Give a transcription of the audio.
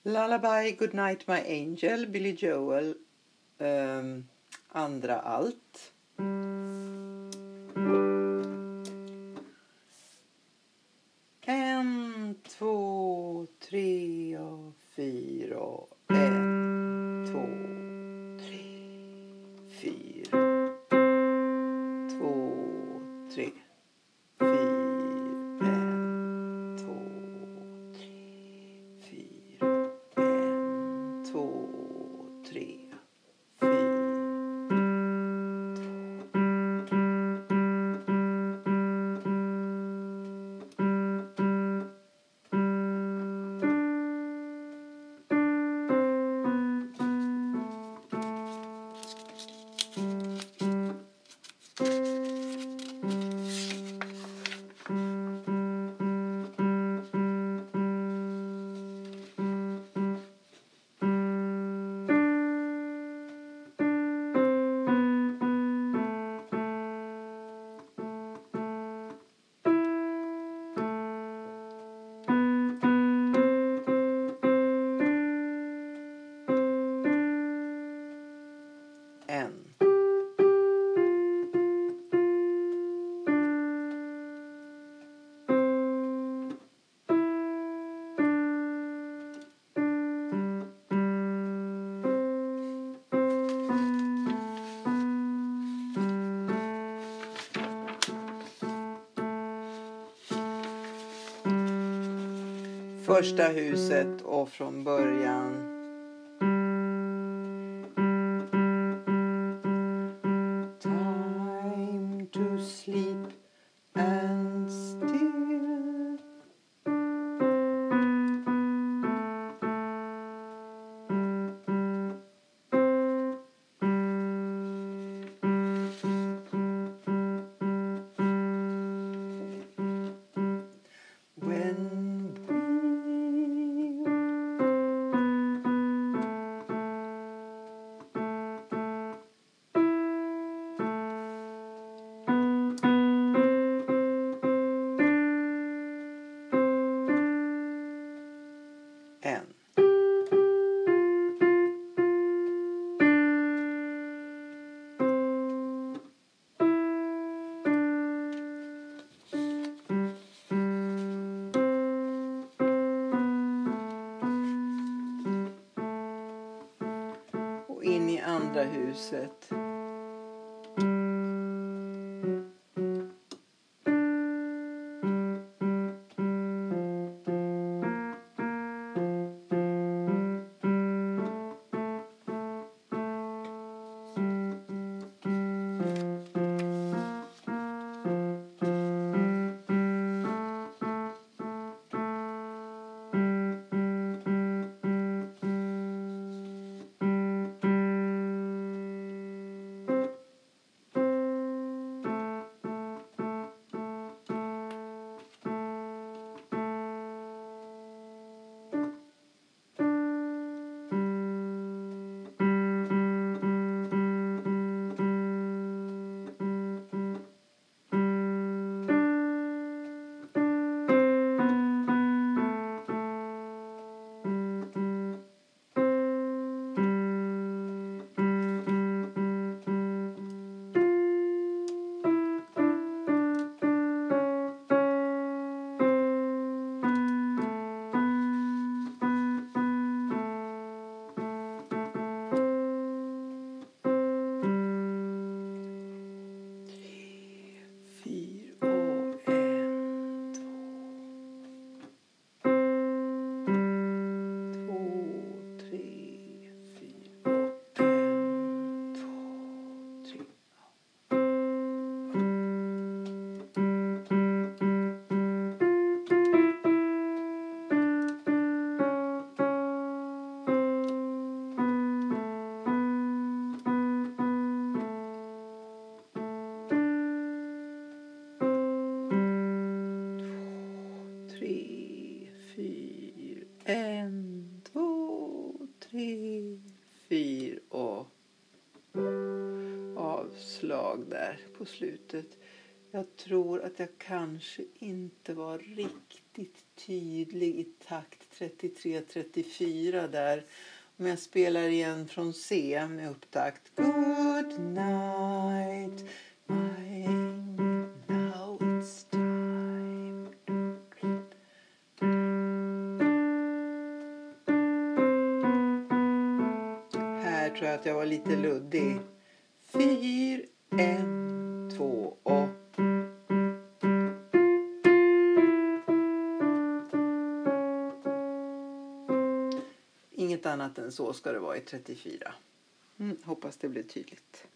Lullaby, Good Night My Angel, Billy Joel, andra alt. En, två, tre och fyra. En, två, tre, fyra. Två, tre, fyra. En, två, tre, fyra. En, två, tre, fyra. En. Första huset och från början. Time to sleep and still. When en. Och in i andra huset. En, två, tre, fyra och avslag där på slutet. Jag tror att jag kanske inte var riktigt tydlig i takt 33-34 där. Om jag spelar igen från C med upptakt. Good night, my angel, now it's time. Här tror jag att jag var lite luddig. 4, 1, 2 och... Inget annat än så ska det vara i 34. Hoppas det blir tydligt.